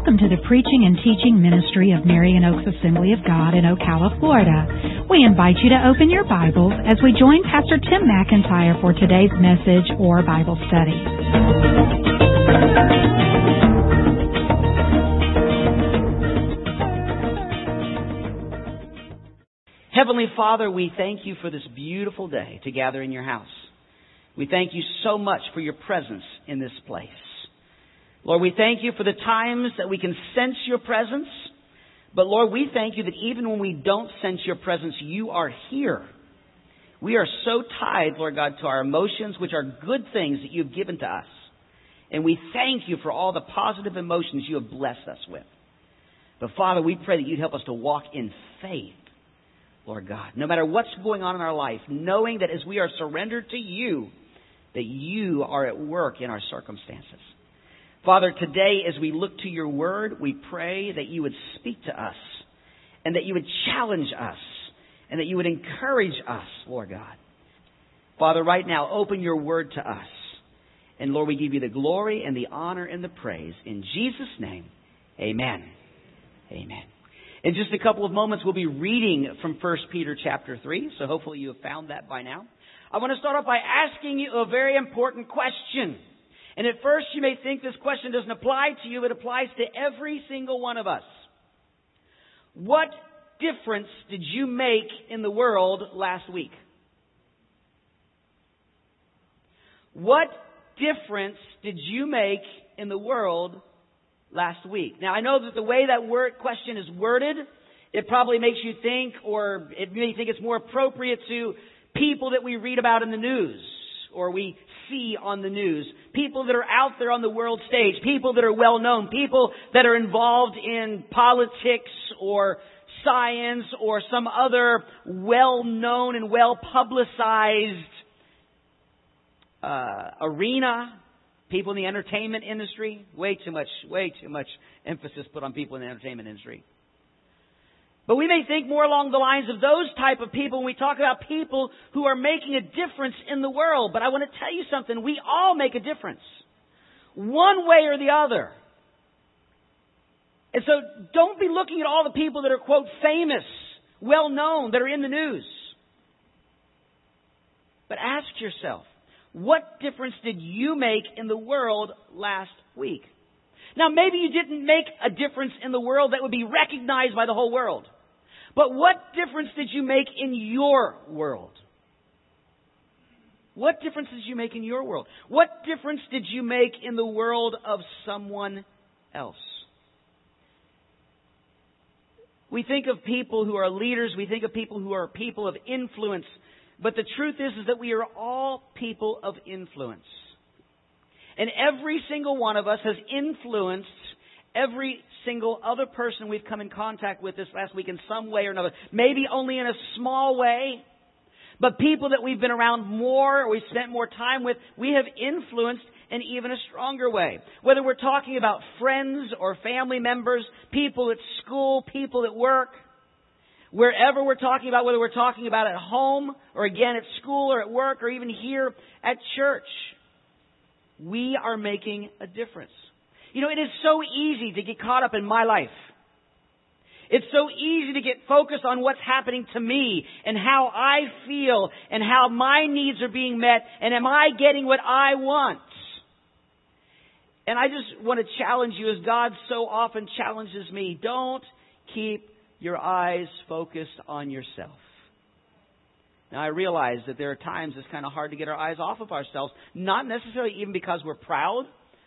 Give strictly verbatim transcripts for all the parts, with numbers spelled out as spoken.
Welcome to the preaching and teaching ministry of Marion Oaks Assembly of God in Ocala, Florida. We invite you to open your Bibles as we join Pastor Tim McIntyre for today's message or Bible study. Heavenly Father, we thank you for this beautiful day to gather in your house. We thank you so much for your presence in this place. Lord, we thank you for the times that we can sense your presence. But Lord, we thank you that even when we don't sense your presence, you are here. We are so tied, Lord God, to our emotions, which are good things that you've given to us. And we thank you for all the positive emotions you have blessed us with. But Father, we pray that you'd help us to walk in faith, Lord God, no matter what's going on in our life, knowing that as we are surrendered to you, that you are at work in our circumstances. Father, today as we look to your word, we pray that you would speak to us and that you would challenge us and that you would encourage us, Lord God. Father, right now, open your word to us. And Lord, we give you the glory and the honor and the praise. In Jesus' name, amen. Amen. In just a couple of moments, we'll be reading from First Peter chapter three. So hopefully you have found that by now. I want to start off by asking you a very important question. And at first you may think this question doesn't apply to you. It applies to every single one of us. What difference did you make in the world last week? What difference did you make in the world last week? Now, I know that the way that word question is worded, it probably makes you think, or it may think it's more appropriate to people that we read about in the news, or we see on the news. People that are out there on the world stage. People that are well known. People that are involved in politics or science or some other well known and well publicized uh, arena. People in the entertainment industry. Way too much, way too much emphasis put on people in the entertainment industry. But we may think more along the lines of those type of people when we talk about people who are making a difference in the world. But I want to tell you something. We all make a difference. One way or the other. And so don't be looking at all the people that are, quote, famous, well known, that are in the news. But ask yourself, what difference did you make in the world last week? Now, maybe you didn't make a difference in the world that would be recognized by the whole world. But what difference did you make in your world? What difference did you make in your world? What difference did you make in the world of someone else? We think of people who are leaders. We think of people who are people of influence. But the truth is, is that we are all people of influence. And every single one of us has influenced every single other person we've come in contact with this last week in some way or another. Maybe only in a small way. But people that we've been around more, or we've spent more time with, we have influenced in even a stronger way. Whether we're talking about friends or family members, people at school, people at work, wherever we're talking about, whether we're talking about at home or again at school or at work or even here at church. We are making a difference. You know, it is so easy to get caught up in my life. It's so easy to get focused on what's happening to me and how I feel and how my needs are being met and am I getting what I want. And I just want to challenge you, as God so often challenges me, don't keep your eyes focused on yourself. Now, I realize that there are times it's kind of hard to get our eyes off of ourselves, not necessarily even because we're proud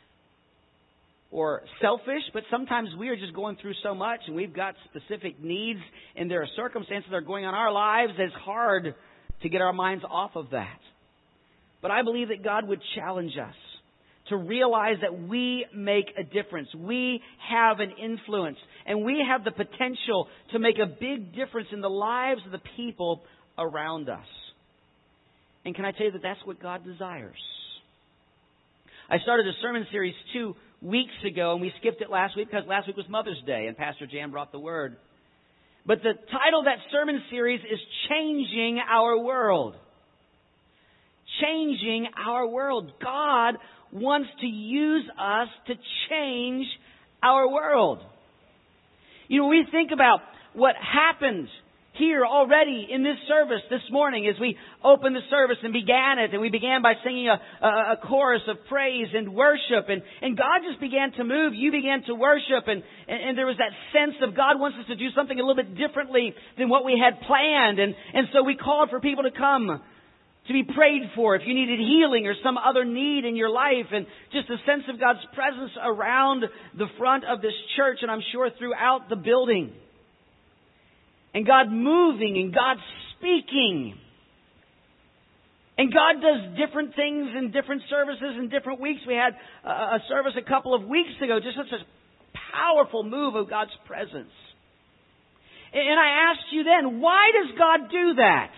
or selfish, but sometimes we are just going through so much and we've got specific needs and there are circumstances that are going on in our lives that it's hard to get our minds off of that. But I believe that God would challenge us to realize that we make a difference. We have an influence and we have the potential to make a big difference in the lives of the people around us. And can I tell you that that's what God desires? I started a sermon series two weeks ago, and we skipped it last week because last week was Mother's Day, and Pastor Jan brought the word. But the title of that sermon series is Changing Our World. Changing our world. God wants to use us to change our world. You know, we think about what happened here already in this service this morning as we opened the service and began it. And we began by singing a, a, a chorus of praise and worship. And, and God just began to move. You began to worship. And, and, and there was that sense of God wants us to do something a little bit differently than what we had planned. And, and so we called for people to come to be prayed for if you needed healing or some other need in your life. And just a sense of God's presence around the front of this church, and I'm sure throughout the building. And God moving and God speaking. And God does different things in different services in different weeks. We had a service a couple of weeks ago, just such a powerful move of God's presence. And I asked you then, why does God do that?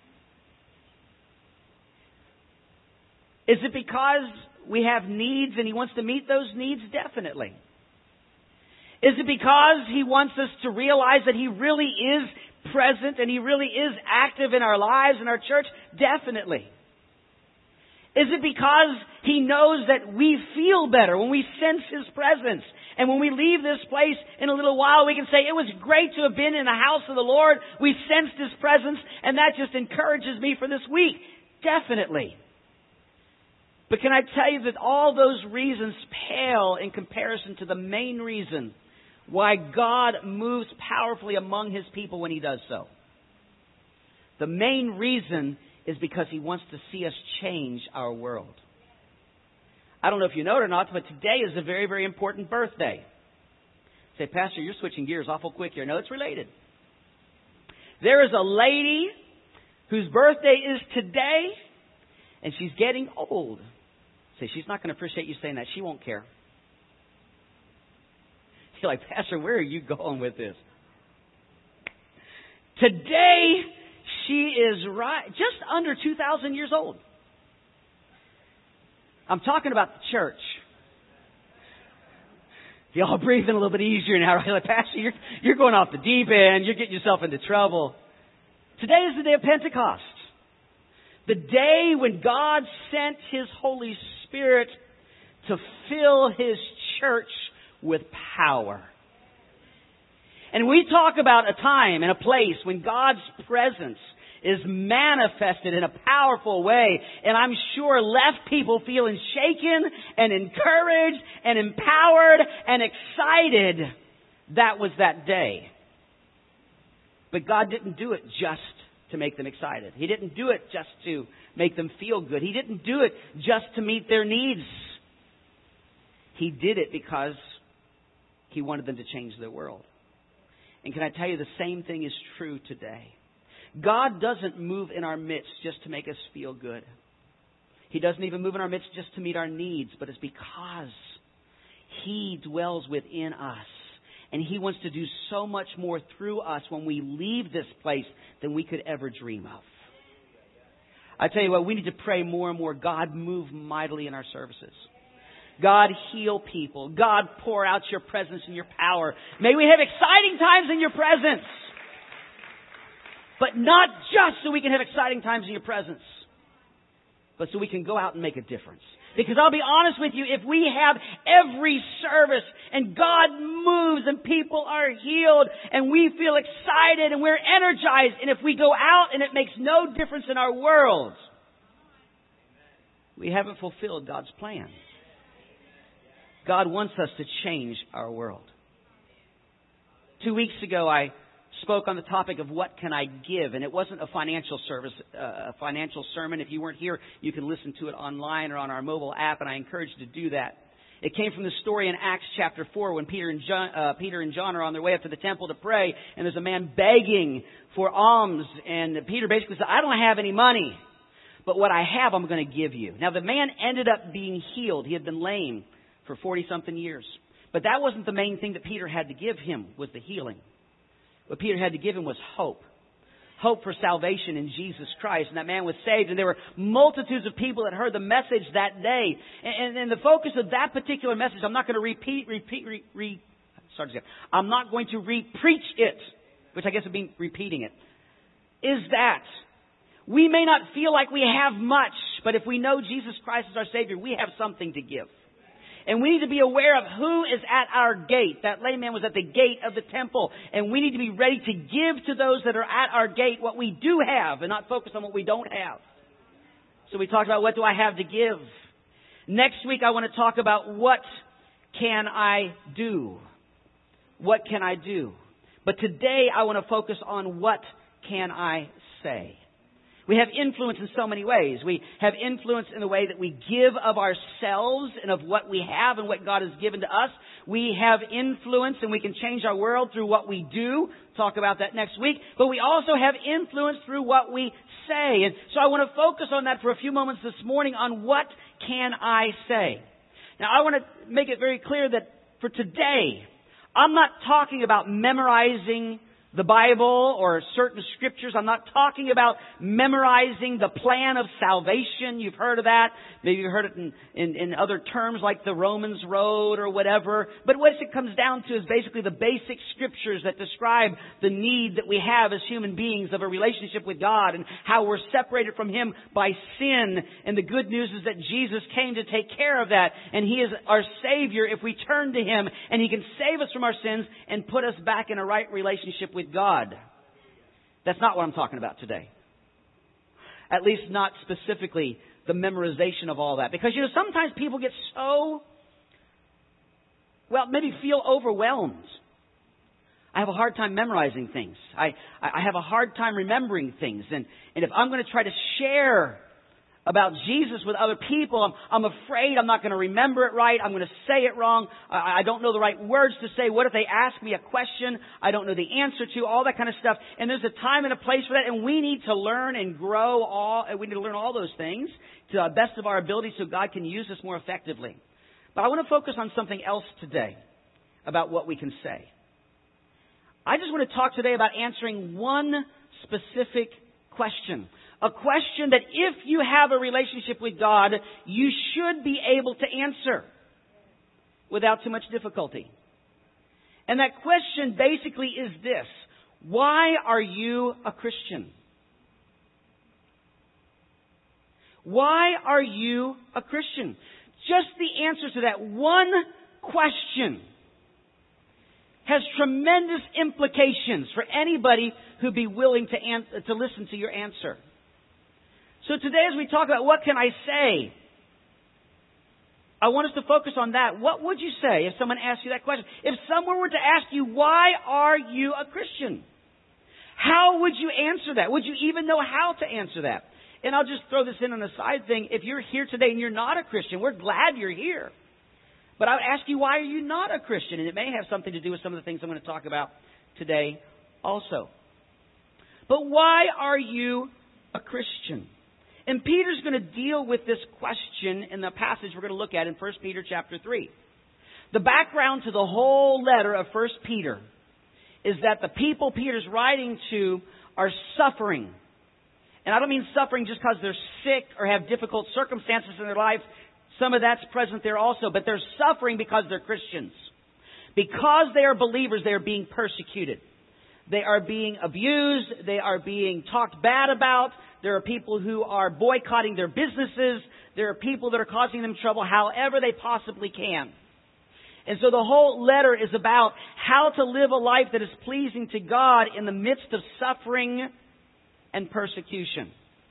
Is it because we have needs and He wants to meet those needs? Definitely. Is it because He wants us to realize that He really is present and He really is active in our lives and our church? Definitely. Is it because He knows that we feel better when we sense His presence? And when we leave this place in a little while, we can say, it was great to have been in the house of the Lord. We sensed His presence, and that just encourages me for this week. Definitely. But can I tell you that all those reasons pale in comparison to the main reason why God moves powerfully among His people when He does so? The main reason is because He wants to see us change our world. I don't know if you know it or not, but today is a very, very important birthday. Say, Pastor, you're switching gears awful quick here. No, it's related. There is a lady whose birthday is today, and she's getting old. Say, she's not going to appreciate you saying that. She won't care. You're like, Pastor, where are you going with this? Today, she is right, just under two thousand years old. I'm talking about the church. Y'all breathing a little bit easier now, right? Like, Pastor, you're, you're going off the deep end. You're getting yourself into trouble. Today is the day of Pentecost. The day when God sent His Holy Spirit to fill His church with power. And we talk about a time and a place when God's presence is manifested in a powerful way. And I'm sure left people feeling shaken and encouraged and empowered and excited. That was that day. But God didn't do it just to make them excited. He didn't do it just to make them feel good. He didn't do it just to meet their needs. He did it because He wanted them to change their world. And can I tell you, the same thing is true today. God doesn't move in our midst just to make us feel good. He doesn't even move in our midst just to meet our needs, but it's because He dwells within us. And He wants to do so much more through us when we leave this place than we could ever dream of. I tell you what, we need to pray more and more. God, move mightily in our services. God, heal people. God, pour out Your presence and Your power. May we have exciting times in Your presence. But not just so we can have exciting times in Your presence, but so we can go out and make a difference. Because I'll be honest with you, if we have every service and God moves and people are healed and we feel excited and we're energized, and if we go out and it makes no difference in our world, we haven't fulfilled God's plan. God wants us to change our world. Two weeks ago, I spoke on the topic of what can I give, and it wasn't a financial service, uh, a financial sermon. If you weren't here, you can listen to it online or on our mobile app, and I encourage you to do that. It came from the story in Acts chapter four when Peter and John, uh, Peter and John are on their way up to the temple to pray, and there's a man begging for alms, and Peter basically said, I don't have any money, but what I have I'm going to give you. Now the man ended up being healed. He had been lame for forty-something years. But that wasn't the main thing that Peter had to give him, was the healing. What Peter had to give him was hope. Hope for salvation in Jesus Christ. And that man was saved. And there were multitudes of people that heard the message that day. And, and, and the focus of that particular message, I'm not going to repeat, repeat, re, re, sorry, I'm not going to re-preach it, which I guess would be repeating it, is that we may not feel like we have much, but if we know Jesus Christ is our Savior, we have something to give. And we need to be aware of who is at our gate. That lame man was at the gate of the temple. And we need to be ready to give to those that are at our gate what we do have and not focus on what we don't have. So we talked about what do I have to give. Next week I want to talk about what can I do. What can I do? But today I want to focus on what can I say. We have influence in so many ways. We have influence in the way that we give of ourselves and of what we have and what God has given to us. We have influence and we can change our world through what we do. Talk about that next week. But we also have influence through what we say. And so I want to focus on that for a few moments this morning on what can I say. Now I want to make it very clear that for today, I'm not talking about memorizing the Bible or certain scriptures. I'm not talking about memorizing the plan of salvation. You've heard of that. Maybe you've heard it in, in, in other terms like the Romans Road or whatever. But what it comes down to is basically the basic scriptures that describe the need that we have as human beings of a relationship with God and how we're separated from Him by sin. And the good news is that Jesus came to take care of that. And He is our Savior if we turn to Him. And He can save us from our sins and put us back in a right relationship with God. That's not what I'm talking about today. At least not specifically the memorization of all that. Because, you know, sometimes people get so, well, maybe feel overwhelmed. I have a hard time memorizing things. I, I have a hard time remembering things. And, and if I'm going to try to share about Jesus with other people, I'm, I'm afraid I'm not going to remember it right. I'm going to say it wrong. I, I don't know the right words to say. What if they ask me a question I don't know the answer to? All that kind of stuff. And there's a time and a place for that. And we need to learn and grow all, we need to learn all those things to the best of our ability so God can use us more effectively. But I want to focus on something else today about what we can say. I just want to talk today about answering one specific question. A question that if you have a relationship with God, you should be able to answer without too much difficulty. And that question basically is this: why are you a Christian? Why are you a Christian? Just the answer to that one question has tremendous implications for anybody who'd be willing to answer, to listen to your answer. So today, as we talk about what can I say, I want us to focus on that. What would you say if someone asked you that question? If someone were to ask you, why are you a Christian? How would you answer that? Would you even know how to answer that? And I'll just throw this in on a side thing. If you're here today and you're not a Christian, we're glad you're here. But I would ask you, why are you not a Christian? And it may have something to do with some of the things I'm going to talk about today also. But why are you a Christian? And Peter's going to deal with this question in the passage we're going to look at in First Peter chapter three. The background to the whole letter of First Peter is that the people Peter's writing to are suffering. And I don't mean suffering just because they're sick or have difficult circumstances in their life. Some of that's present there also. But they're suffering because they're Christians. Because they are believers, they are being persecuted. They are being abused. They are being talked bad about. There are people who are boycotting their businesses. There are people that are causing them trouble however they possibly can. And so the whole letter is about how to live a life that is pleasing to God in the midst of suffering and persecution.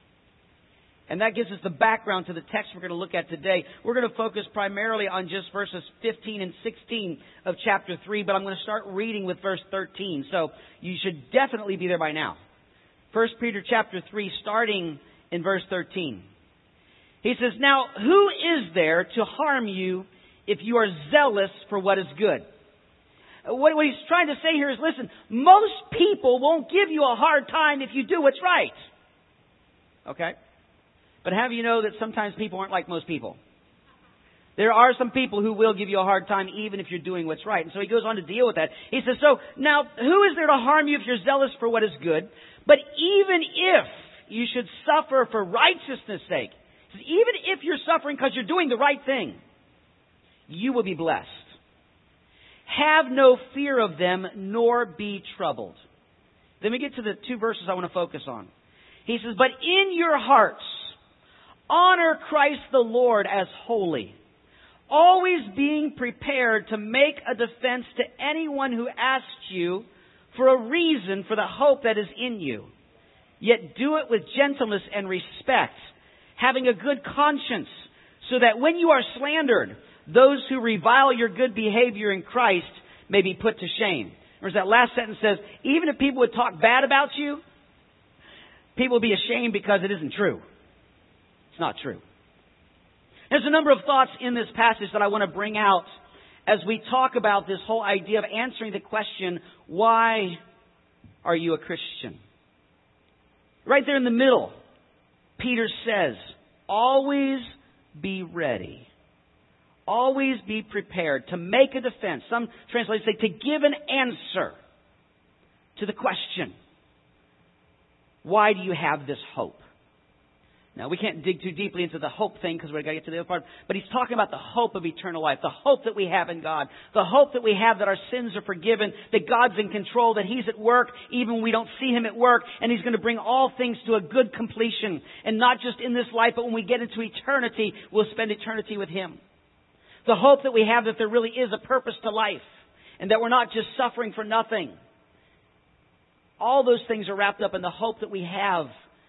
And that gives us the background to the text we're going to look at today. We're going to focus primarily on just verses fifteen and sixteen of chapter three, but I'm going to start reading with verse thirteen. So you should definitely be there by now. First Peter chapter three, starting in verse thirteen. He says, "Now who is there to harm you if you are zealous for what is good?" What, what he's trying to say here is, listen, most people won't give you a hard time if you do what's right. Okay? But have you know that sometimes people aren't like most people? There are some people who will give you a hard time even if you're doing what's right. And so he goes on to deal with that. He says, so now who is there to harm you if you're zealous for what is good? But even if you should suffer for righteousness' sake, he says, even if you're suffering because you're doing the right thing, you will be blessed. Have no fear of them, nor be troubled. Then we get to the two verses I want to focus on. He says, but in your hearts, honor Christ the Lord as holy, always being prepared to make a defense to anyone who asks you for a reason for the hope that is in you. Yet do it with gentleness and respect, having a good conscience, so that when you are slandered, those who revile your good behavior in Christ may be put to shame. Whereas that last sentence says, even if people would talk bad about you, people will be ashamed because it isn't true. It's not true. There's a number of thoughts in this passage that I want to bring out as we talk about this whole idea of answering the question, why are you a Christian? Right there in the middle, Peter says, always be ready. Always be prepared to make a defense. Some translators say to give an answer to the question, why do you have this hope? Now, we can't dig too deeply into the hope thing because we've got to get to the other part. But he's talking about the hope of eternal life, the hope that we have in God, the hope that we have that our sins are forgiven, that God's in control, that He's at work even when we don't see Him at work, and He's going to bring all things to a good completion. And not just in this life, but when we get into eternity, we'll spend eternity with Him. The hope that we have that there really is a purpose to life, and that we're not just suffering for nothing. All those things are wrapped up in the hope that we have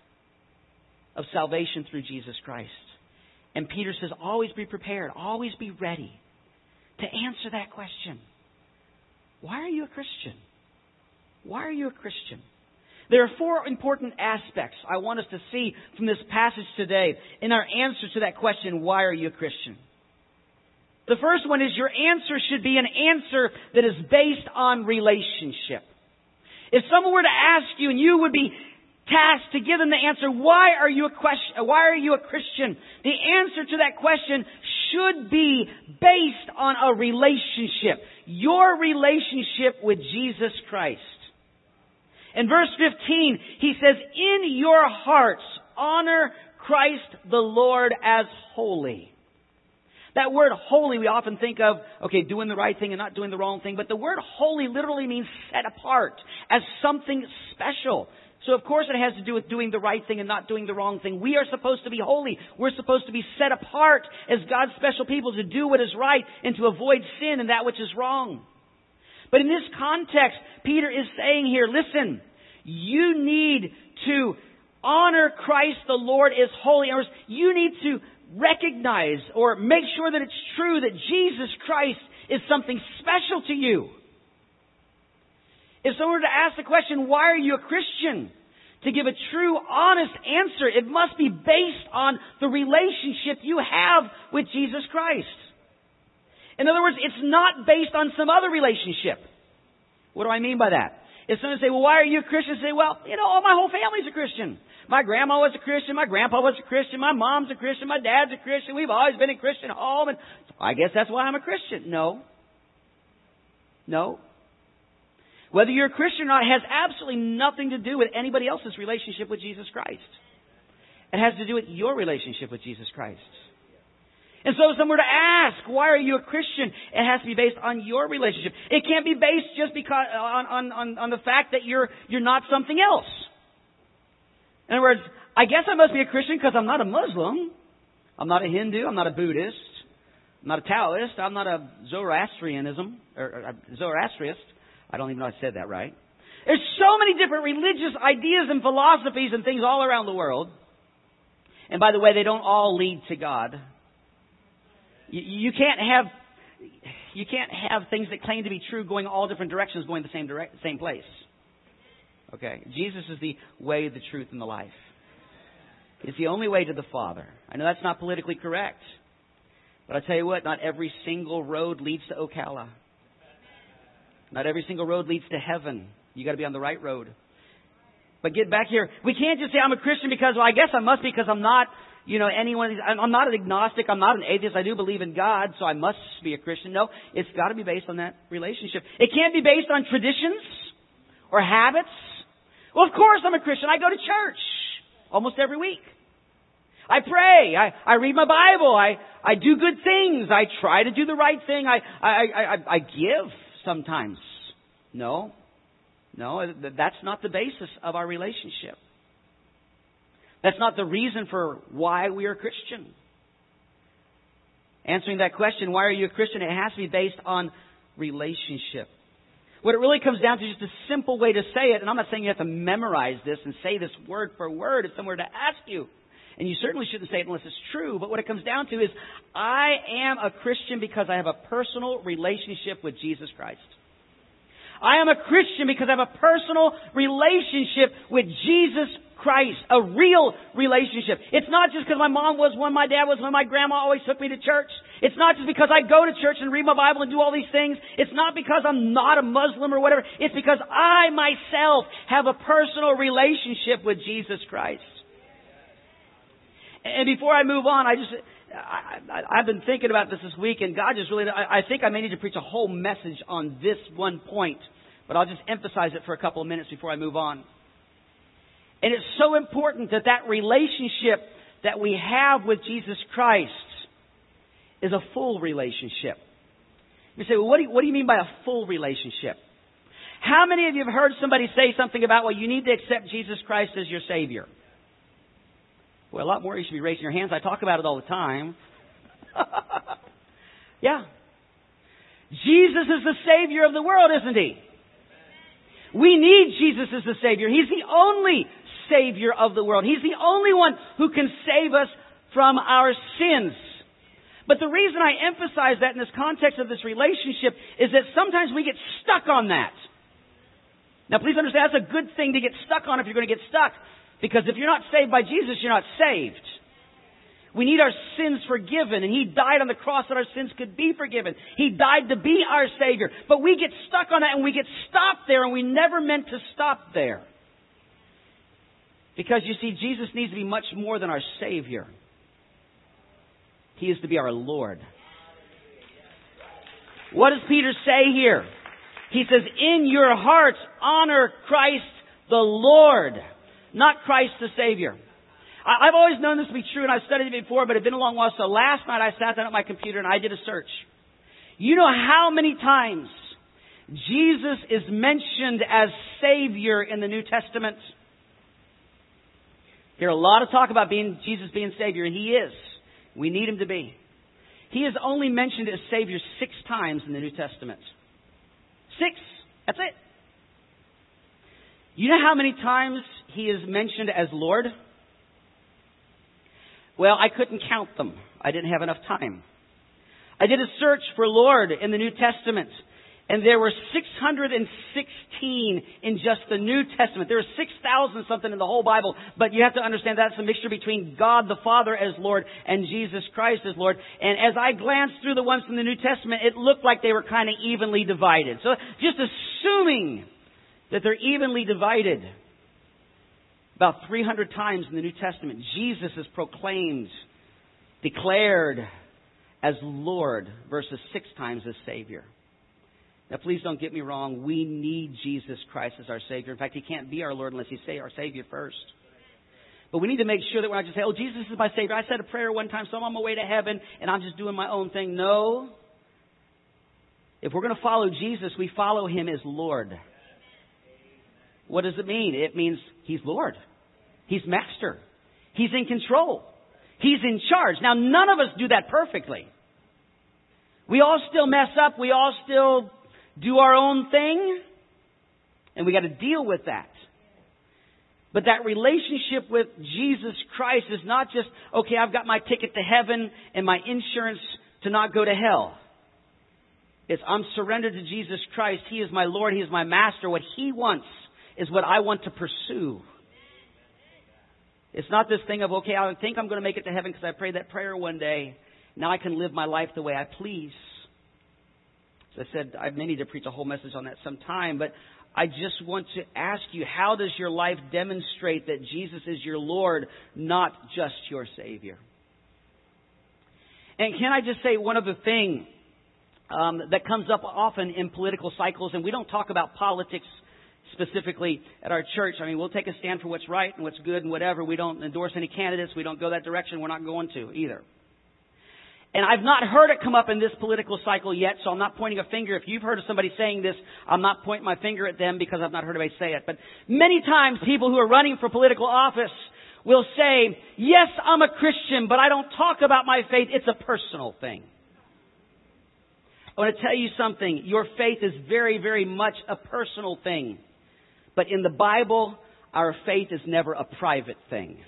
of salvation through Jesus Christ. And Peter says, always be prepared, always be ready to answer that question. Why are you a Christian? Why are you a Christian? There are four important aspects I want us to see from this passage today in our answer to that question, why are you a Christian? The first one is your answer should be an answer that is based on relationship. If someone were to ask you and you would be tasked to give them the answer, why are you a question, why are you a Christian? The answer to that question should be based on a relationship. Your relationship with Jesus Christ. In verse fifteen, he says, in your hearts, honor Christ the Lord as holy. That word holy, we often think of, okay, doing the right thing and not doing the wrong thing. But the word holy literally means set apart as something special. So, of course, it has to do with doing the right thing and not doing the wrong thing. We are supposed to be holy. We're supposed to be set apart as God's special people to do what is right and to avoid sin and that which is wrong. But in this context, Peter is saying here, listen, you need to honor Christ the Lord as holy. In other words, you need to recognize or make sure that it's true that Jesus Christ is something special to you. If someone were to ask the question, why are you a Christian? To give a true, honest answer, it must be based on the relationship you have with Jesus Christ. In other words, it's not based on some other relationship. What do I mean by that? If someone say, well, why are you a Christian? Say, well, you know, my whole family's a Christian. My grandma was a Christian. My grandpa was a Christian. My mom's a Christian. My dad's a Christian. We've always been a Christian home. And I guess that's why I'm a Christian. No. No. Whether you're a Christian or not has absolutely nothing to do with anybody else's relationship with Jesus Christ. It has to do with your relationship with Jesus Christ. And so if someone were to ask, why are you a Christian? It has to be based on your relationship. It can't be based just because on, on, on, on the fact that you're you're not something else. In other words, I guess I must be a Christian because I'm not a Muslim. I'm not a Hindu. I'm not a Buddhist. I'm not a Taoist. I'm not a Zoroastrianism or, or Zoroastriist. I don't even know if I said that right. There's so many different religious ideas and philosophies and things all around the world. And by the way, they don't all lead to God. You, you can't have you can't have things that claim to be true going all different directions, going the same direct, same place. Okay, Jesus is the way, the truth, and the life. It's the only way to the Father. I know that's not politically correct, but I tell you what, not every single road leads to Ocala. Not every single road leads to heaven. You got to be on the right road. But get back here. We can't just say I'm a Christian because, well, I guess I must be because I'm not, you know, anyone. I'm not an agnostic. I'm not an atheist. I do believe in God, so I must be a Christian. No, it's got to be based on that relationship. It can't be based on traditions or habits. Well, of course I'm a Christian. I go to church almost every week. I pray. I, I read my Bible. I, I do good things. I try to do the right thing. I, I, I, I give sometimes. No. No, that's not the basis of our relationship. That's not the reason for why we are Christian. Answering that question, why are you a Christian? It has to be based on relationship. What it really comes down to is just a simple way to say it. And I'm not saying you have to memorize this and say this word for word. It's somewhere to ask you. And you certainly shouldn't say it unless it's true. But what it comes down to is, I am a Christian because I have a personal relationship with Jesus Christ. I am a Christian because I have a personal relationship with Jesus Christ. A real relationship. It's not just because my mom was one, my dad was one, my grandma always took me to church. It's not just because I go to church and read my Bible and do all these things. It's not because I'm not a Muslim or whatever. It's because I myself have a personal relationship with Jesus Christ. And before I move on, I just, I, I, I've been thinking about this this week, and God just really, I, I think I may need to preach a whole message on this one point, but I'll just emphasize it for a couple of minutes before I move on. And it's so important that that relationship that we have with Jesus Christ is a full relationship. You say, well, what do you, what do you mean by a full relationship? How many of you have heard somebody say something about, well, you need to accept Jesus Christ as your Savior? Well, a lot more of you should be raising your hands. I talk about it all the time. Yeah. Jesus is the Savior of the world, isn't He? We need Jesus as the Savior. He's the only Savior of the world. He's the only one who can save us from our sins. But the reason I emphasize that in this context of this relationship is that sometimes we get stuck on that. Now, please understand, that's a good thing to get stuck on if you're going to get stuck. Because if you're not saved by Jesus, you're not saved. We need our sins forgiven, and He died on the cross that our sins could be forgiven. He died to be our Savior. But we get stuck on that, and we get stopped there, and we never meant to stop there. Because, you see, Jesus needs to be much more than our Savior. He is to be our Lord. What does Peter say here? He says, in your hearts, honor Christ the Lord, not Christ the Savior. I've always known this to be true, and I've studied it before, but it's been a long while. So last night I sat down at my computer and I did a search. You know how many times Jesus is mentioned as Savior in the New Testament? Hear a lot of talk about being Jesus being Savior, and He is. We need Him to be. He is only mentioned as Savior six times in the New Testament. Six. That's it. You know how many times He is mentioned as Lord? Well, I couldn't count them. I didn't have enough time. I did a search for Lord in the New Testament, and there were six hundred sixteen in just the New Testament. There were six thousand something in the whole Bible, but you have to understand that's a mixture between God the Father as Lord and Jesus Christ as Lord. And as I glanced through the ones from the New Testament, it looked like they were kind of evenly divided. So just assuming that they're evenly divided, about three hundred times in the New Testament, Jesus is proclaimed, declared as Lord versus six times as Savior. Now, please don't get me wrong. We need Jesus Christ as our Savior. In fact, He can't be our Lord unless He's our Savior first. But we need to make sure that we're not just saying, oh, Jesus is my Savior. I said a prayer one time, so I'm on my way to heaven, and I'm just doing my own thing. No. If we're going to follow Jesus, we follow Him as Lord. What does it mean? It means He's Lord. He's Master. He's in control. He's in charge. Now, none of us do that perfectly. We all still mess up. We all still do our own thing. And we got to deal with that. But that relationship with Jesus Christ is not just, okay, I've got my ticket to heaven and my insurance to not go to hell. It's I'm surrendered to Jesus Christ. He is my Lord. He is my Master. What He wants is what I want to pursue. It's not this thing of, okay, I think I'm going to make it to heaven because I prayed that prayer one day. Now I can live my life the way I please. As I said, I may need to preach a whole message on that sometime, but I just want to ask you, how does your life demonstrate that Jesus is your Lord, not just your Savior? And can I just say one other thing um, that comes up often in political cycles, and we don't talk about politics specifically at our church. I mean, we'll take a stand for what's right and what's good and whatever. We don't endorse any candidates. We don't go that direction. We're not going to either. And I've not heard it come up in this political cycle yet, so I'm not pointing a finger. If you've heard of somebody saying this, I'm not pointing my finger at them because I've not heard anybody say it. But many times people who are running for political office will say, yes, I'm a Christian, but I don't talk about my faith. It's a personal thing. I want to tell you something. Your faith is very, very much a personal thing. But in the Bible, our faith is never a private thing.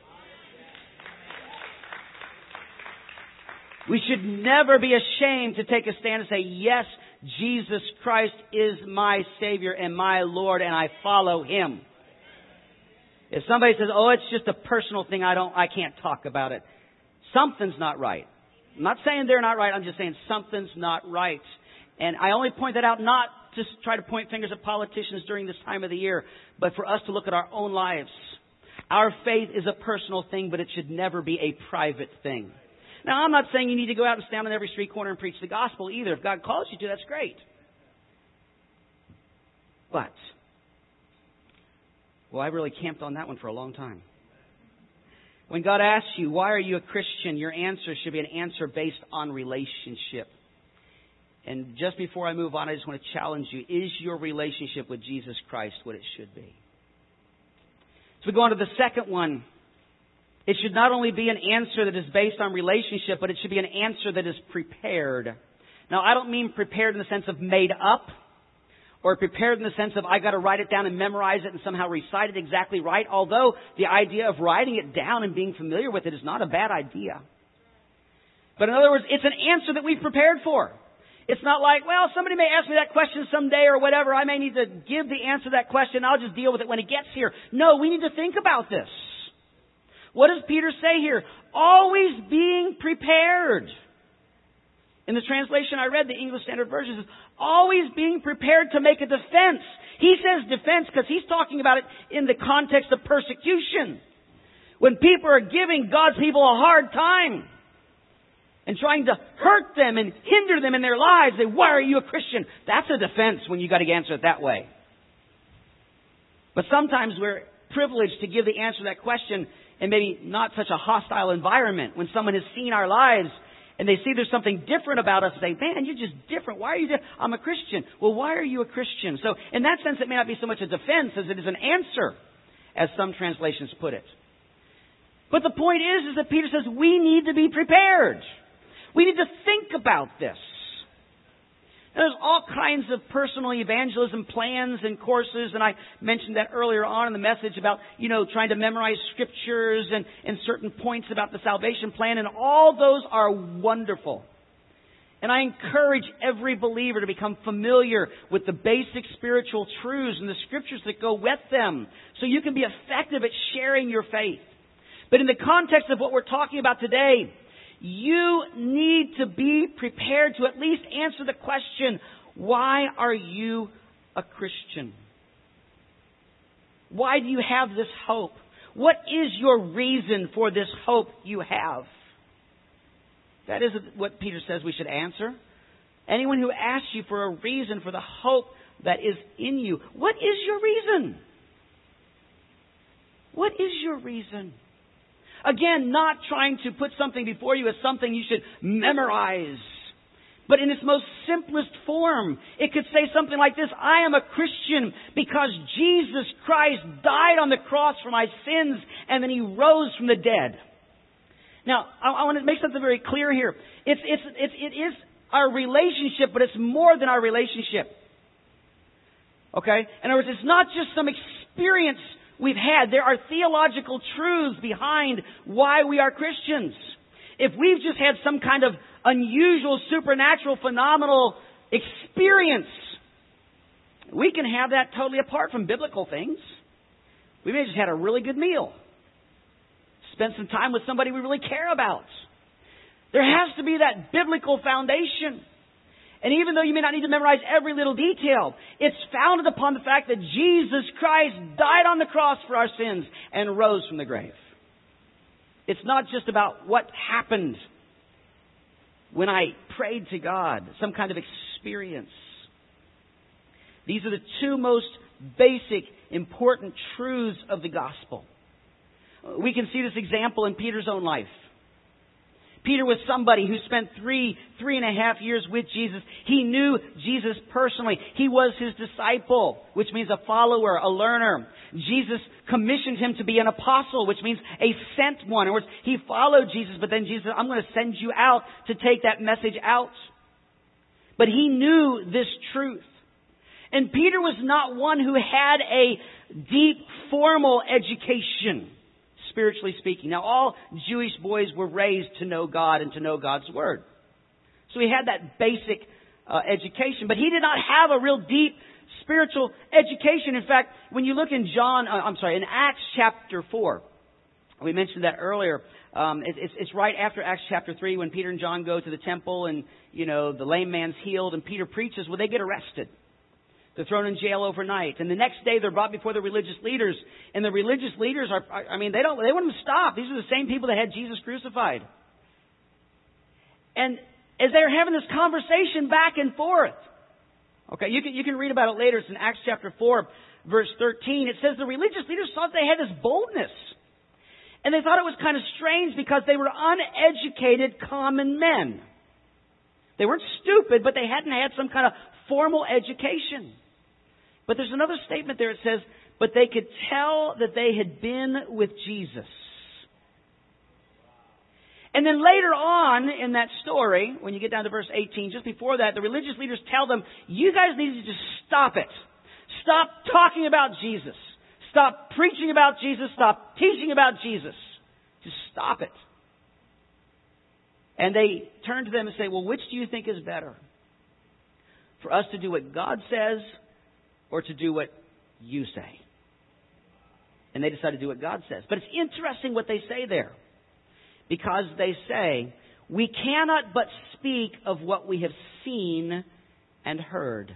We should never be ashamed to take a stand and say, yes, Jesus Christ is my Savior and my Lord, and I follow Him. If somebody says, oh, it's just a personal thing, I don't, I can't talk about it. Something's not right. I'm not saying they're not right. I'm just saying something's not right. And I only point that out not to try to point fingers at politicians during this time of the year, but for us to look at our own lives. Our faith is a personal thing, but it should never be a private thing. Now, I'm not saying you need to go out and stand on every street corner and preach the gospel either. If God calls you to, that's great. But, well, I really camped on that one for a long time. When God asks you, why are you a Christian? Your answer should be an answer based on relationship. And just before I move on, I just want to challenge you. Is your relationship with Jesus Christ what it should be? So we go on to the second one. It should not only be an answer that is based on relationship, but it should be an answer that is prepared. Now, I don't mean prepared in the sense of made up, or prepared in the sense of I got to write it down and memorize it and somehow recite it exactly right. Although the idea of writing it down and being familiar with it is not a bad idea. But in other words, it's an answer that we've prepared for. It's not like, well, somebody may ask me that question someday or whatever. I may need to give the answer to that question. I'll just deal with it when it gets here. No, we need to think about this. What does Peter say here? Always being prepared. In the translation I read, the English Standard Version says, always being prepared to make a defense. He says defense because he's talking about it in the context of persecution. When people are giving God's people a hard time and trying to hurt them and hinder them in their lives, they, why are you a Christian? That's a defense when you got to answer it that way. But sometimes we're privileged to give the answer to that question in maybe not such a hostile environment. When someone has seen our lives and they see there's something different about us, they say, man, you're just different. Why are you different? I'm a Christian. Well, why are you a Christian? So in that sense, it may not be so much a defense as it is an answer, as some translations put it. But the point is, is that Peter says we need to be prepared. We need to think about this. There's all kinds of personal evangelism plans and courses, and I mentioned that earlier on in the message about, you know, trying to memorize scriptures and, and certain points about the salvation plan, and all those are wonderful. And I encourage every believer to become familiar with the basic spiritual truths and the scriptures that go with them, so you can be effective at sharing your faith. But in the context of what we're talking about today, you need to be prepared to at least answer the question, why are you a Christian? Why do you have this hope? What is your reason for this hope you have? That is what Peter says we should answer. Anyone who asks you for a reason for the hope that is in you, what is your reason? What is your reason? Again, not trying to put something before you as something you should memorize, but in its most simplest form. It could say something like this: I am a Christian because Jesus Christ died on the cross for my sins and then He rose from the dead. Now, I, I want to make something very clear here. It's, it's, it's, it is our relationship, but it's more than our relationship. Okay? In other words, it's not just some experience we've had. There are theological truths behind why we are Christians. If we've just had some kind of unusual, supernatural, phenomenal experience, we can have that totally apart from biblical things. We may have just had a really good meal. Spent some time with somebody we really care about. There has to be that biblical foundation. And even though you may not need to memorize every little detail, it's founded upon the fact that Jesus Christ died on the cross for our sins and rose from the grave. It's not just about what happened when I prayed to God, some kind of experience. These are the two most basic, important truths of the gospel. We can see this example in Peter's own life. Peter was somebody who spent three, three and a half years with Jesus. He knew Jesus personally. He was His disciple, which means a follower, a learner. Jesus commissioned him to be an apostle, which means a sent one. In other words, he followed Jesus, but then Jesus said, I'm going to send you out to take that message out. But he knew this truth. And Peter was not one who had a deep formal education, spiritually speaking. Now, all Jewish boys were raised to know God and to know God's Word. So he had that basic uh, education. But he did not have a real deep spiritual education. In fact, when you look in John, uh, I'm sorry, in Acts chapter four, we mentioned that earlier. Um, it, it's, it's right after Acts chapter three when Peter and John go to the temple and, you know, the lame man's healed and Peter preaches. Well, they get arrested. They're thrown in jail overnight. And the next day they're brought before the religious leaders. And the religious leaders are, I mean, they don't, they want them to stop. These are the same people that had Jesus crucified. And as they're having this conversation back and forth, okay, you can, you can read about it later. It's in Acts chapter four, verse thirteen. It says the religious leaders thought they had this boldness. And they thought it was kind of strange because they were uneducated common men. They weren't stupid, but they hadn't had some kind of formal education. But there's another statement there. It says, but they could tell that they had been with Jesus. And then later on in that story, when you get down to verse eighteen, just before that, the religious leaders tell them, you guys need to just stop it. Stop talking about Jesus. Stop preaching about Jesus. Stop teaching about Jesus. Just stop it. And they turn to them and say, well, which do you think is better? For us to do what God says or to do what you say? And they decide to do what God says. But it's interesting what they say there. Because they say, we cannot but speak of what we have seen and heard.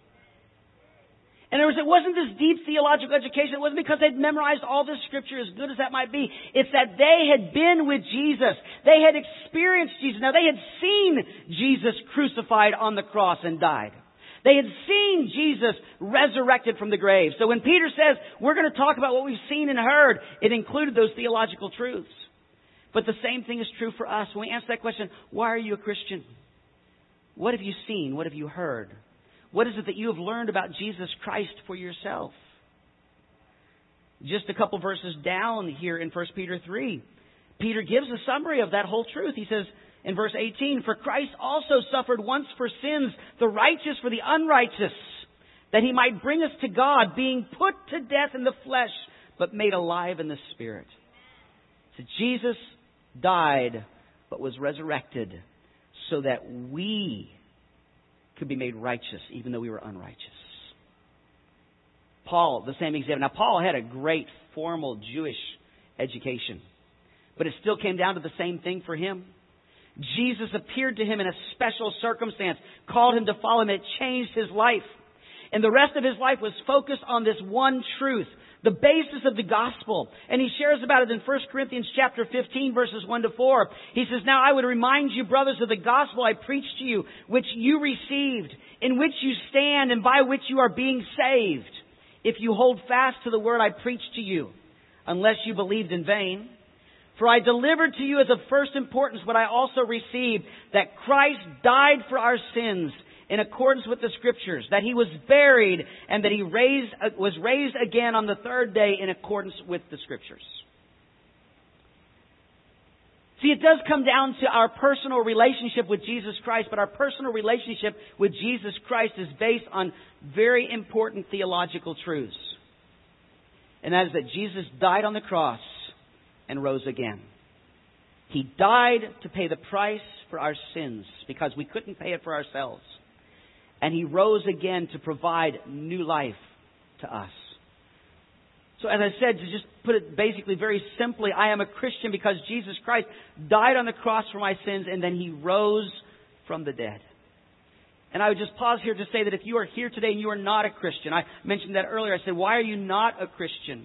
In other words, it wasn't this deep theological education. It wasn't because they'd memorized all this Scripture, as good as that might be. It's that they had been with Jesus. They had experienced Jesus. Now, they had seen Jesus crucified on the cross and died. They had seen Jesus resurrected from the grave. So when Peter says, we're going to talk about what we've seen and heard, it included those theological truths. But the same thing is true for us. When we answer that question, why are you a Christian? What have you seen? What have you heard? What is it that you have learned about Jesus Christ for yourself? Just a couple verses down here in First Peter three, Peter gives a summary of that whole truth. He says in verse eighteen, for Christ also suffered once for sins, the righteous for the unrighteous, that he might bring us to God, being put to death in the flesh, but made alive in the Spirit. So Jesus died, but was resurrected so that we could be made righteous, even though we were unrighteous. Paul, the same example. Now, Paul had a great formal Jewish education, but it still came down to the same thing for him. Jesus appeared to him in a special circumstance, called him to follow him. It changed his life. And the rest of his life was focused on this one truth, the basis of the gospel. And he shares about it in First Corinthians chapter fifteen, verses one to four. He says, now I would remind you, brothers, of the gospel I preached to you, which you received, in which you stand, and by which you are being saved, if you hold fast to the word I preached to you, unless you believed in vain. For I delivered to you as of first importance what I also received, that Christ died for our sins, in accordance with the Scriptures, that He was buried and that He raised, was raised again on the third day in accordance with the Scriptures. See, it does come down to our personal relationship with Jesus Christ, but our personal relationship with Jesus Christ is based on very important theological truths. And that is that Jesus died on the cross and rose again. He died to pay the price for our sins because we couldn't pay it for ourselves. And He rose again to provide new life to us. So as I said, to just put it basically very simply, I am a Christian because Jesus Christ died on the cross for my sins and then He rose from the dead. And I would just pause here to say that if you are here today and you are not a Christian, I mentioned that earlier, I said, why are you not a Christian?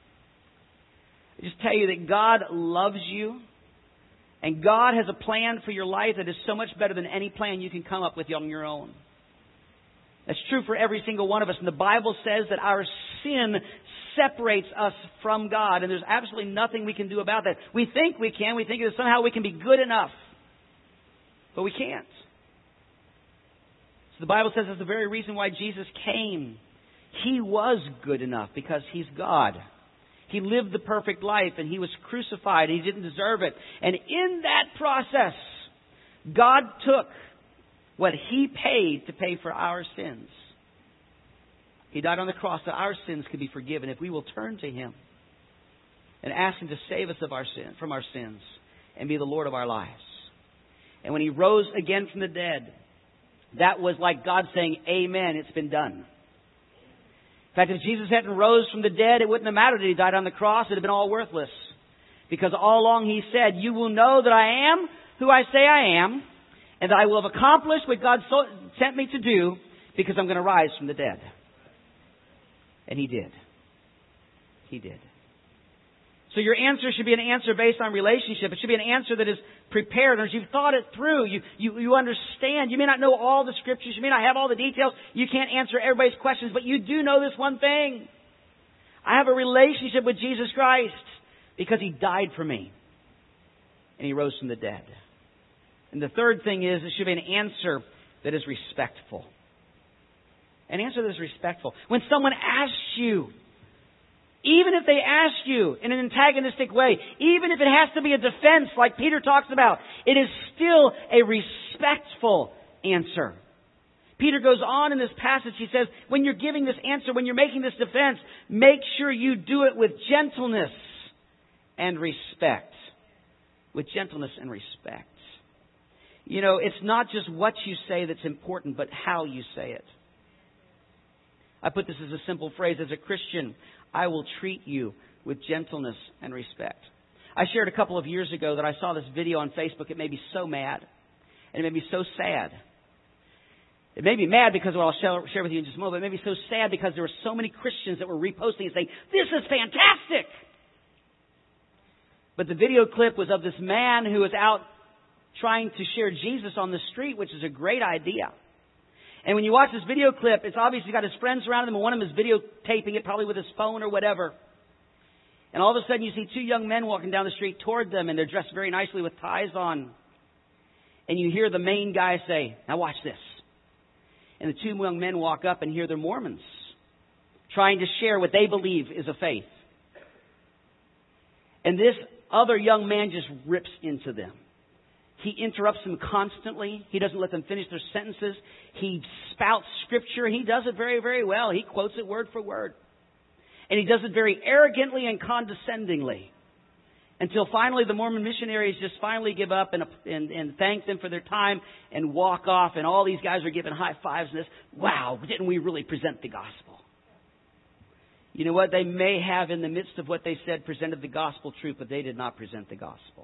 I just tell you that God loves you and God has a plan for your life that is so much better than any plan you can come up with on your own. That's true for every single one of us. And the Bible says that our sin separates us from God. And there's absolutely nothing we can do about that. We think we can. We think that somehow we can be good enough. But we can't. So the Bible says that's the very reason why Jesus came. He was good enough because He's God. He lived the perfect life and He was crucified. He didn't deserve it. And in that process, God took what He paid to pay for our sins. He died on the cross so our sins could be forgiven if we will turn to Him and ask Him to save us of our sin, from our sins and be the Lord of our lives. And when He rose again from the dead, that was like God saying, Amen, it's been done. In fact, if Jesus hadn't rose from the dead, it wouldn't have mattered that He died on the cross. It would have been all worthless. Because all along He said, you will know that I am who I say I am, and that I will have accomplished what God so sent me to do, because I'm going to rise from the dead. And He did. He did. So your answer should be an answer based on relationship. It should be an answer that is prepared, as you've thought it through. You, you, you understand. You may not know all the Scriptures. You may not have all the details. You can't answer everybody's questions. But you do know this one thing. I have a relationship with Jesus Christ because He died for me. And He rose from the dead. And the third thing is, it should be an answer that is respectful. An answer that is respectful. When someone asks you, even if they ask you in an antagonistic way, even if it has to be a defense like Peter talks about, it is still a respectful answer. Peter goes on in this passage. He says, when you're giving this answer, when you're making this defense, make sure you do it with gentleness and respect. With gentleness and respect. You know, it's not just what you say that's important, but how you say it. I put this as a simple phrase. As a Christian, I will treat you with gentleness and respect. I shared a couple of years ago that I saw this video on Facebook. It made me so mad. And it made me so sad. It made me mad because, well, I'll share with you in just a moment, but it made me so sad because there were so many Christians that were reposting and saying, this is fantastic! But the video clip was of this man who was out trying to share Jesus on the street, which is a great idea. And when you watch this video clip, it's obviously got his friends around him, and one of them is videotaping it, probably with his phone or whatever. And all of a sudden you see two young men walking down the street toward them, and they're dressed very nicely with ties on. And you hear the main guy say, now watch this. And the two young men walk up and hear they're Mormons, trying to share what they believe is a faith. And this other young man just rips into them. He interrupts them constantly. He doesn't let them finish their sentences. He spouts Scripture. He does it very, very well. He quotes it word for word. And he does it very arrogantly and condescendingly. Until finally the Mormon missionaries just finally give up and, and, and thank them for their time and walk off. And all these guys are giving high fives and this. Wow, didn't we really present the gospel? You know what? They may have, in the midst of what they said, presented the gospel truth, but they did not present the gospel.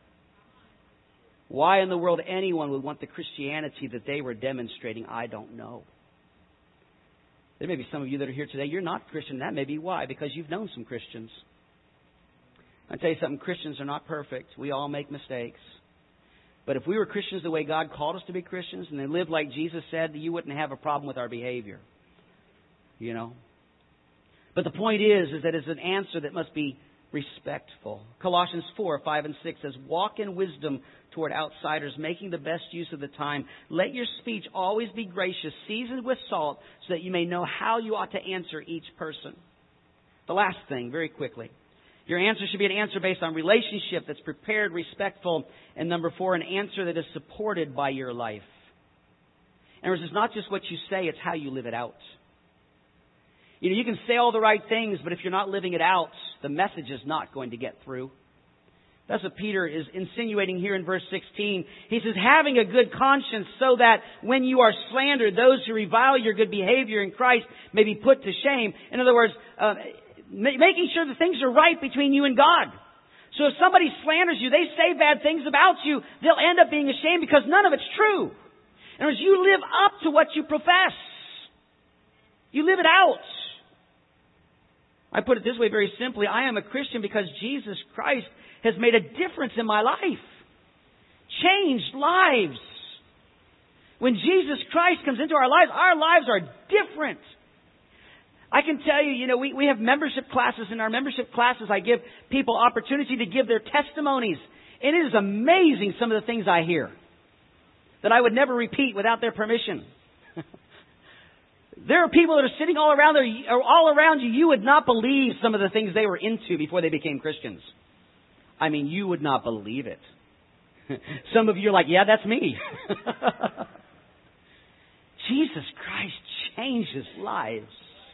Why in the world anyone would want the Christianity that they were demonstrating, I don't know. There may be some of you that are here today, you're not Christian. That may be why, because you've known some Christians. I'll tell you something, Christians are not perfect. We all make mistakes. But if we were Christians the way God called us to be Christians, and they lived like Jesus said, you wouldn't have a problem with our behavior. You know? But the point is, is that it's an answer that must be respectful. Colossians four, five, and six says, walk in wisdom toward outsiders, making the best use of the time. Let your speech always be gracious, seasoned with salt, so that you may know how you ought to answer each person. The last thing, very quickly. Your answer should be an answer based on relationship that's prepared, respectful, and number four, an answer that is supported by your life. In other words, it's not just what you say, it's how you live it out. You know, you can say all the right things, but if you're not living it out, the message is not going to get through. That's what Peter is insinuating here in verse sixteen. He says, having a good conscience so that when you are slandered, those who revile your good behavior in Christ may be put to shame. In other words, uh, making sure that things are right between you and God. So if somebody slanders you, they say bad things about you, they'll end up being ashamed because none of it's true. In other words, you live up to what you profess. You live it out. I put it this way very simply. I am a Christian because Jesus Christ has made a difference in my life. Changed lives. When Jesus Christ comes into our lives, our lives are different. I can tell you, you know, we, we have membership classes. In our membership classes, I give people opportunity to give their testimonies. And it is amazing some of the things I hear that I would never repeat without their permission. There are people that are sitting all around there, all around you. You would not believe some of the things they were into before they became Christians. I mean, you would not believe it. Some of you are like, yeah, that's me. Jesus Christ changes lives.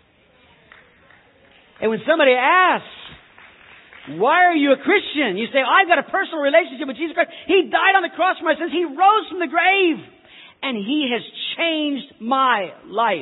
And when somebody asks, why are you a Christian? You say, I've got a personal relationship with Jesus Christ. He died on the cross for my sins. He rose from the grave. And He has changed my life.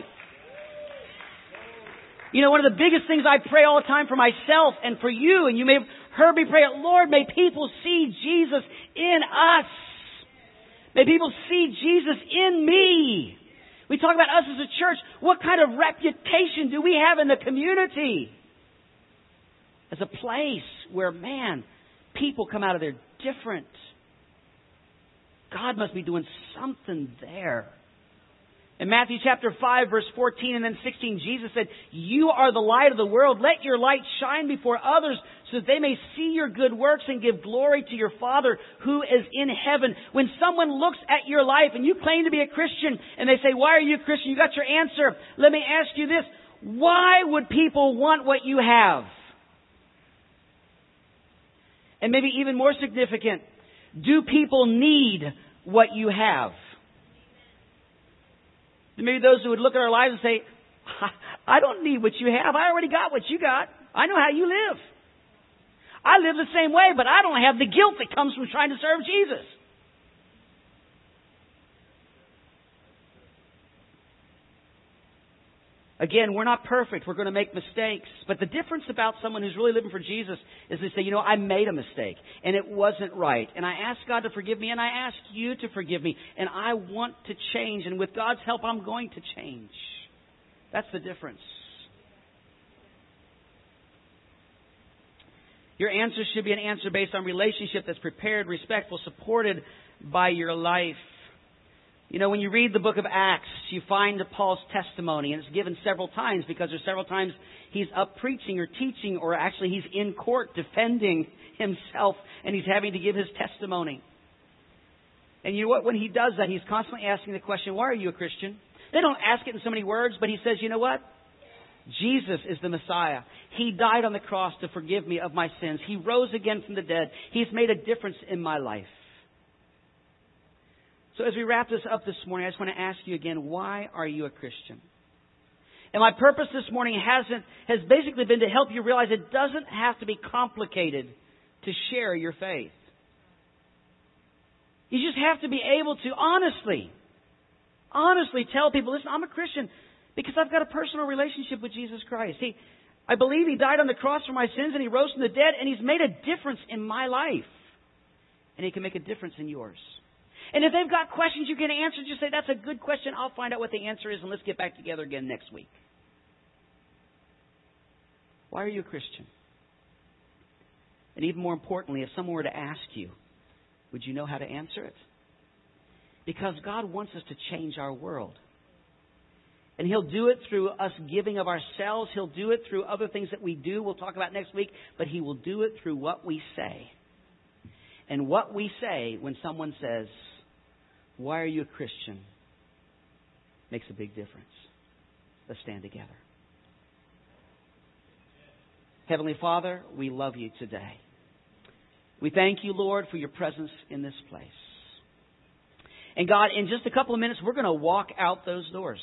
You know, one of the biggest things I pray all the time for myself and for you, and you may have heard me pray, Lord, may people see Jesus in us. May people see Jesus in me. We talk about us as a church. What kind of reputation do we have in the community? As a place where, man, people come out of there different. God must be doing something there. In Matthew chapter five, verse fourteen and then sixteen, Jesus said, you are the light of the world. Let your light shine before others so that they may see your good works and give glory to your Father who is in heaven. When someone looks at your life and you claim to be a Christian and they say, why are you a Christian? You got your answer. Let me ask you this. Why would people want what you have? And maybe even more significant, do people need what you have? Maybe those who would look at our lives and say, I don't need what you have. I already got what you got. I know how you live. I live the same way, but I don't have the guilt that comes from trying to serve Jesus. Again, we're not perfect. We're going to make mistakes. But the difference about someone who's really living for Jesus is they say, you know, I made a mistake and it wasn't right. And I asked God to forgive me and I asked you to forgive me. And I want to change. And with God's help, I'm going to change. That's the difference. Your answer should be an answer based on relationship that's prepared, respectful, supported by your life. You know, when you read the book of Acts, you find Paul's testimony, and it's given several times because there's several times he's up preaching or teaching, or actually he's in court defending himself, and he's having to give his testimony. And you know what? When he does that, he's constantly asking the question, why are you a Christian? They don't ask it in so many words, but he says, you know what? Jesus is the Messiah. He died on the cross to forgive me of my sins. He rose again from the dead. He's made a difference in my life. So as we wrap this up this morning, I just want to ask you again, why are you a Christian? And my purpose this morning hasn't has basically been to help you realize it doesn't have to be complicated to share your faith. You just have to be able to honestly, honestly tell people, listen, I'm a Christian because I've got a personal relationship with Jesus Christ. He, I believe He died on the cross for my sins and He rose from the dead and He's made a difference in my life. And He can make a difference in yours. And if they've got questions you can answer, just say, that's a good question. I'll find out what the answer is and let's get back together again next week. Why are you a Christian? And even more importantly, if someone were to ask you, would you know how to answer it? Because God wants us to change our world. And He'll do it through us giving of ourselves. He'll do it through other things that we do. We'll talk about next week. But He will do it through what we say. And what we say when someone says, why are you a Christian? Makes a big difference. Let's stand together. Heavenly Father, we love You today. We thank You, Lord, for Your presence in this place. And God, in just a couple of minutes, we're going to walk out those doors.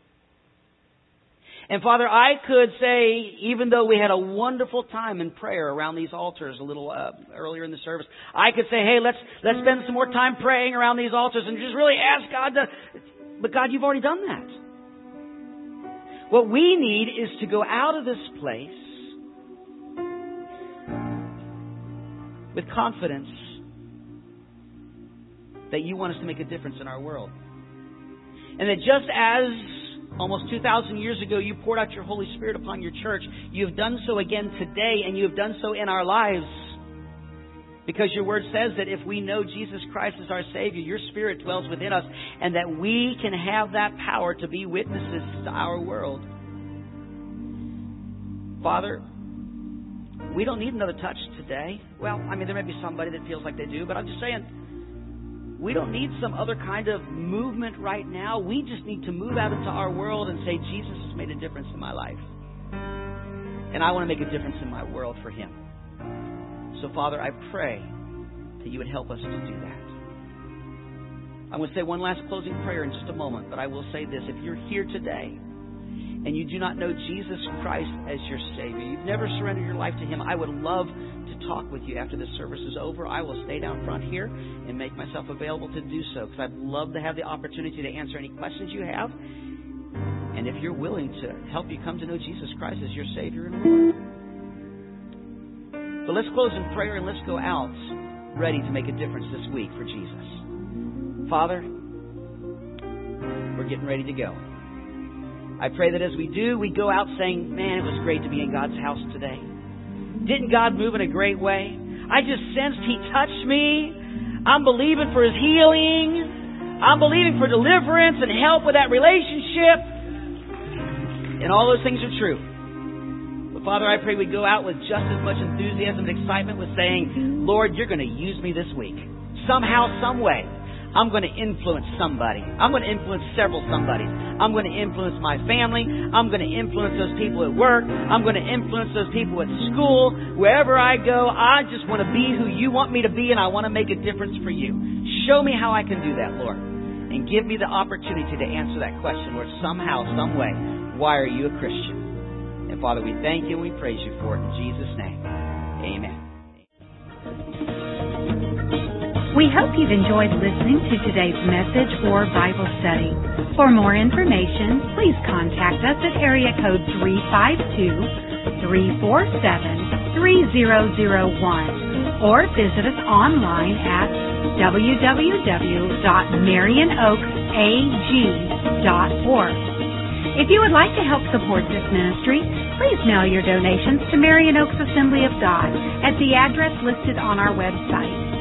And Father, I could say, even though we had a wonderful time in prayer around these altars a little uh, earlier in the service, I could say, hey, let's let's spend some more time praying around these altars and just really ask God to... But God, You've already done that. What we need is to go out of this place with confidence that You want us to make a difference in our world. And that just as almost two thousand years ago, You poured out Your Holy Spirit upon Your church, You have done so again today, and You have done so in our lives. Because Your Word says that if we know Jesus Christ as our Savior, Your Spirit dwells within us, and that we can have that power to be witnesses to our world. Father, we don't need another touch today. Well, I mean, there may be somebody that feels like they do, but I'm just saying, we don't need some other kind of movement right now. We just need to move out into our world and say, Jesus has made a difference in my life. And I want to make a difference in my world for Him. So, Father, I pray that You would help us to do that. I'm going to say one last closing prayer in just a moment, but I will say this. If you're here today and you do not know Jesus Christ as your Savior, you've never surrendered your life to Him, I would love to talk with you after the service is over. I will stay down front here and make myself available to do so, because I'd love to have the opportunity to answer any questions you have. And if you're willing to help you come to know Jesus Christ as your Savior and Lord. So let's close in prayer and let's go out ready to make a difference this week for Jesus. Father, we're getting ready to go. I pray that as we do, we go out saying, man, it was great to be in God's house today. Didn't God move in a great way? I just sensed He touched me. I'm believing for His healing. I'm believing for deliverance and help with that relationship. And all those things are true. But Father, I pray we go out with just as much enthusiasm and excitement with saying, Lord, you're going to use me this week. Somehow, some way. I'm going to influence somebody. I'm going to influence several somebodies. I'm going to influence my family. I'm going to influence those people at work. I'm going to influence those people at school. Wherever I go, I just want to be who you want me to be, and I want to make a difference for you. Show me how I can do that, Lord. And give me the opportunity to answer that question, Lord, somehow, some way. Why are you a Christian? And Father, we thank you and we praise you for it in Jesus' name. Amen. We hope you've enjoyed listening to today's message or Bible study. For more information, please contact us at area code three five two, three four seven, three zero zero one or visit us online at w w w dot marion oaks a g dot org. If you would like to help support this ministry, please mail your donations to Marion Oaks Assembly of God at the address listed on our website.